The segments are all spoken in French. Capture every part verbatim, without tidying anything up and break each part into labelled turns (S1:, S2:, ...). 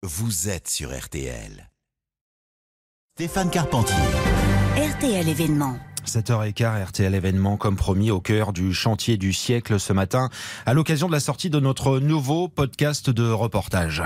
S1: Vous êtes sur R T L. Stéphane Carpentier.
S2: R T L événement.
S3: sept heures quinze, R T L événement comme promis au cœur du chantier du siècle ce matin à l'occasion de la sortie de notre nouveau podcast de reportage.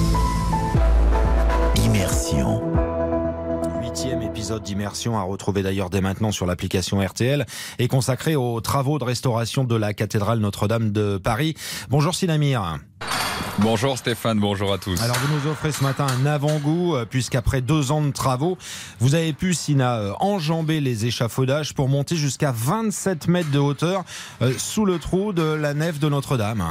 S1: Immersion.
S3: Huitième épisode d'Immersion à retrouver d'ailleurs dès maintenant sur l'application R T L et consacré aux travaux de restauration de la cathédrale Notre-Dame de Paris. Bonjour Sinamir.
S4: Bonjour Stéphane, bonjour à tous.
S3: Alors vous nous offrez ce matin un avant-goût puisqu'après deux ans de travaux, vous avez pu, Sina, enjamber les échafaudages pour monter jusqu'à vingt-sept mètres de hauteur euh, sous le trou de la nef de Notre-Dame.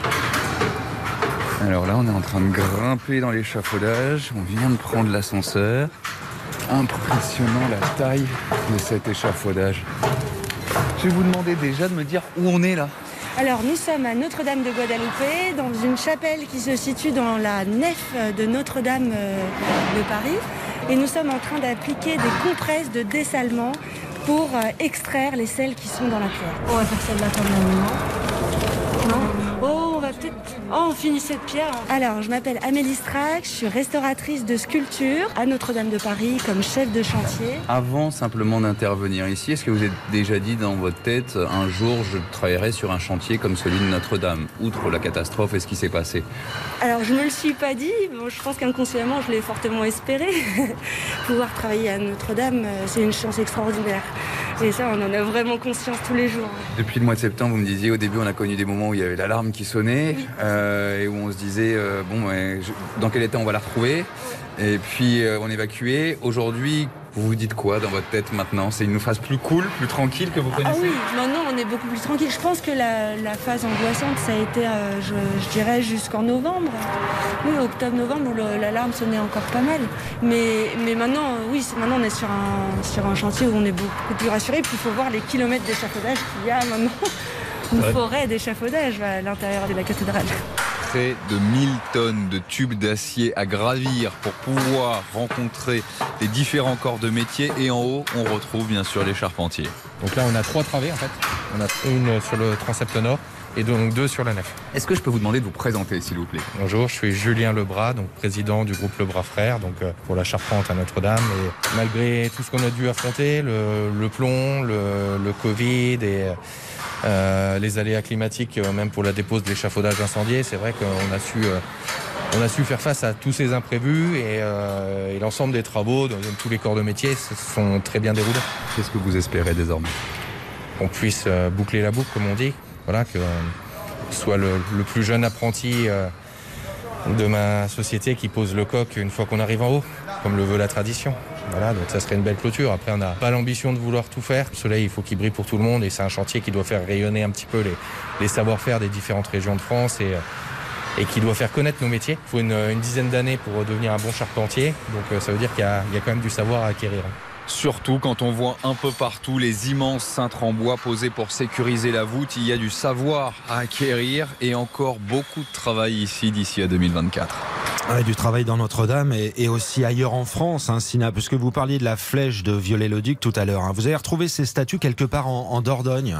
S4: Alors là, on est en train de grimper dans l'échafaudage. On vient de prendre l'ascenseur. Impressionnant la taille de cet échafaudage. Je vais vous demander déjà de me dire où on est là.
S5: Alors nous sommes à Notre-Dame de Guadalupe, dans une chapelle qui se situe dans la nef de Notre-Dame de Paris. Et nous sommes en train d'appliquer des compresses de dessalement pour extraire les sels qui sont dans la pierre. On va faire celle-là quand même, non ? Non ? Oh, on va peut-être... Oh, on finit cette pierre. Alors, je m'appelle Amélie Strack, je suis restauratrice de sculpture à Notre-Dame de Paris comme chef de chantier.
S4: Avant simplement d'intervenir ici, est-ce que vous avez déjà dit dans votre tête, un jour je travaillerai sur un chantier comme celui de Notre-Dame, outre la catastrophe et ce qui s'est passé ?
S5: Alors, je ne me le suis pas dit, bon, je pense qu'inconsciemment, je l'ai fortement espéré. Pouvoir travailler à Notre-Dame, c'est une chance extraordinaire. Et ça, on en a vraiment conscience tous les jours.
S4: Depuis le mois de septembre, vous me disiez, au début, on a connu des moments où il y avait l'alarme qui sonnait,
S5: oui.
S4: euh, et où on se disait, euh, bon, ouais, je, dans quel état on va la retrouver ? Et puis, euh, on évacuait. Aujourd'hui, vous vous dites quoi dans votre tête maintenant ? C'est une phase plus cool, plus tranquille que vous connaissez ?
S5: Ah oui, maintenant, on est beaucoup plus tranquille. Je pense que la, la phase angoissante, ça a été, euh, je, je dirais, jusqu'en novembre. Oui, octobre-novembre, où le, l'alarme sonnait encore pas mal. Mais, mais maintenant, oui, c'est, maintenant, on est sur un, sur un chantier où on est beaucoup plus rassuré. Puis, il faut voir les kilomètres d'échafaudage qu'il y a maintenant. Une ouais. forêt d'échafaudage à l'intérieur de la cathédrale.
S4: Près de mille tonnes de tubes d'acier à gravir pour pouvoir rencontrer les différents corps de métier. Et en haut, on retrouve bien sûr les charpentiers.
S6: Donc là, on a trois travées en fait. On a une sur le transept nord et donc deux sur la nef.
S4: Est-ce que je peux vous demander de vous présenter, s'il vous plaît ?
S6: Bonjour, je suis Julien Lebras, donc président du groupe Lebras Frères, donc pour la charpente à Notre-Dame. Et malgré tout ce qu'on a dû affronter, le, le plomb, le, le Covid et euh, les aléas climatiques, même pour la dépose de l'échafaudage incendié, c'est vrai qu'on a su, euh, on a su faire face à tous ces imprévus et, euh, et l'ensemble des travaux, dans tous les corps de métier, se sont très bien déroulés.
S4: Qu'est-ce que vous espérez désormais ?
S6: Qu'on puisse euh, boucler la boucle, comme on dit. Voilà, que euh, soit le, le plus jeune apprenti euh, de ma société qui pose le coq une fois qu'on arrive en haut, comme le veut la tradition. Voilà, donc ça serait une belle clôture. Après, on n'a pas l'ambition de vouloir tout faire. Le soleil, il faut qu'il brille pour tout le monde et c'est un chantier qui doit faire rayonner un petit peu les, les savoir-faire des différentes régions de France et, et qui doit faire connaître nos métiers. Il faut une, une dizaine d'années pour devenir un bon charpentier, donc ça veut dire qu'il y a, il y a quand même du savoir à acquérir.
S4: Surtout quand on voit un peu partout les immenses cintres en bois posés pour sécuriser la voûte, il y a du savoir à acquérir et encore beaucoup de travail ici d'ici à deux mille vingt-quatre.
S3: Ouais, du travail dans Notre-Dame et, et aussi ailleurs en France, hein, Sina, puisque vous parliez de la flèche de Viollet-le-Duc tout à l'heure. Hein. Vous avez retrouvé ces statues quelque part en, en Dordogne.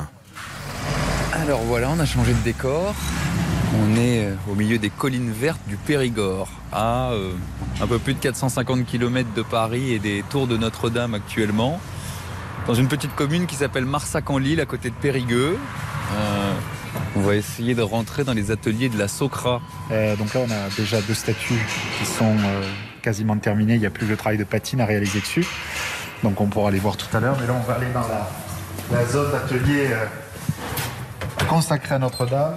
S4: Alors voilà, on a changé de décor. On est au milieu des collines vertes du Périgord, à euh, un peu plus de quatre cent cinquante kilomètres de Paris et des tours de Notre-Dame actuellement, dans une petite commune qui s'appelle Marsac-en-l'Île, à côté de Périgueux. Euh, on va essayer de rentrer dans les ateliers de la Socra.
S7: Euh, donc là, on a déjà deux statues qui sont euh, quasiment terminées. Il n'y a plus que le travail de patine à réaliser dessus. Donc on pourra les voir tout à l'heure. Mais là, on va aller dans la, la zone d'atelier euh, consacrée à Notre-Dame.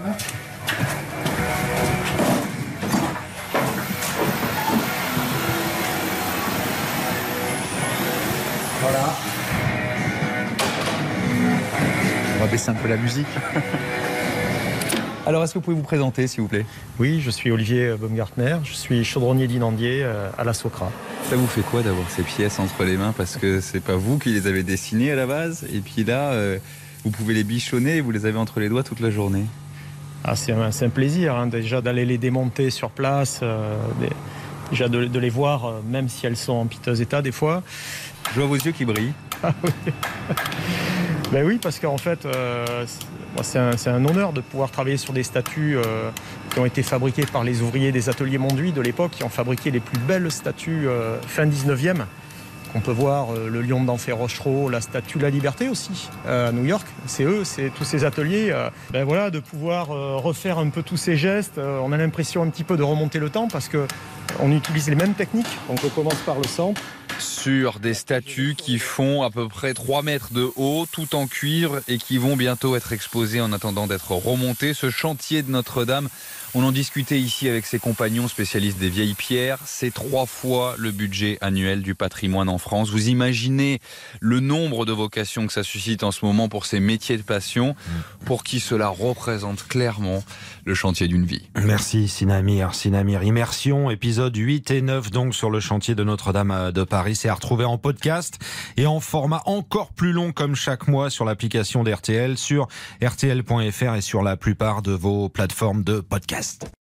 S7: Voilà. On va baisser un peu la musique.
S4: Alors, est-ce que vous pouvez vous présenter, s'il vous plaît ?
S8: Oui, je suis Olivier Baumgartner, je suis chaudronnier d'inandier à la Socra.
S4: Ça vous fait quoi d'avoir ces pièces entre les mains ? Parce que c'est pas vous qui les avez dessinées à la base, et puis là, euh, vous pouvez les bichonner et vous les avez entre les doigts toute la journée.
S8: Ah, c'est, un, c'est un plaisir, hein, déjà d'aller les démonter sur place, euh, des, déjà de, de les voir, euh, même si elles sont en piteux état des fois.
S4: Je vois vos yeux qui brillent.
S8: Ah oui. Ben oui, parce qu'en fait, euh, Moi, c'est, un, c'est un honneur de pouvoir travailler sur des statues euh, qui ont été fabriquées par les ouvriers des ateliers Monduit de l'époque, qui ont fabriqué les plus belles statues euh, fin dix-neuvième. On peut voir euh, le lion d'Enfer Rochereau, la statue de la Liberté aussi, euh, à New York. C'est eux, c'est tous ces ateliers. Euh, ben voilà, de pouvoir euh, refaire un peu tous ces gestes. Euh, on a l'impression un petit peu de remonter le temps parce que on utilise les mêmes techniques. Donc on commence par le centre.
S4: Sur des statues qui font à peu près trois mètres de haut, tout en cuivre, et qui vont bientôt être exposées en attendant d'être remontées. Ce chantier de Notre-Dame, on en discutait ici avec ses compagnons spécialistes des vieilles pierres. C'est trois fois le budget annuel du patrimoine en France. Vous imaginez le nombre de vocations que ça suscite en ce moment pour ces métiers de passion, pour qui cela représente clairement le chantier d'une vie.
S3: Merci Sinamir. Sinamir, Immersion, épisode huit et neuf donc sur le chantier de Notre-Dame de Paris. C'est à retrouver en podcast et en format encore plus long comme chaque mois sur l'application d'R T L, sur R T L point F R et sur la plupart de vos plateformes de podcast.